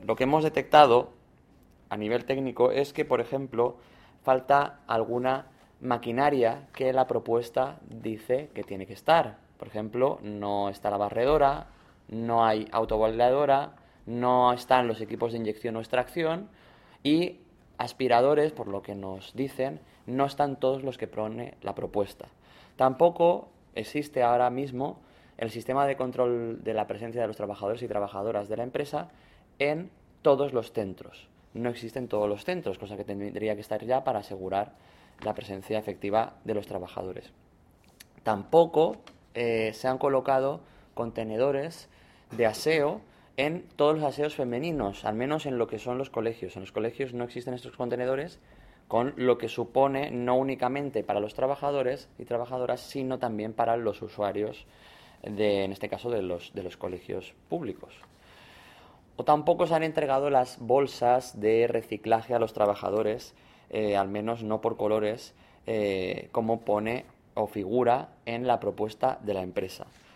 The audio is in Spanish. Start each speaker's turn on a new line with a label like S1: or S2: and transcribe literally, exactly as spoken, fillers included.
S1: lo que hemos detectado a nivel técnico es que, por ejemplo, falta alguna maquinaria que la propuesta dice que tiene que estar. Por ejemplo, no está la barredora, no hay autoboleadora, no están los equipos de inyección o extracción y aspiradores, por lo que nos dicen, no están todos los que pone la propuesta. Tampoco existe ahora mismo el sistema de control de la presencia de los trabajadores y trabajadoras de la empresa en todos los centros. No existen todos los centros, cosa que tendría que estar ya para asegurar la presencia efectiva de los trabajadores. Tampoco eh, se han colocado contenedores de aseo en todos los aseos femeninos, al menos en lo que son los colegios. En los colegios no existen estos contenedores, con lo que supone no únicamente para los trabajadores y trabajadoras, sino también para los usuarios, de, en este caso de los, de los colegios públicos. O tampoco se han entregado las bolsas de reciclaje a los trabajadores, eh, al menos no por colores, eh, como pone o figura en la propuesta de la empresa.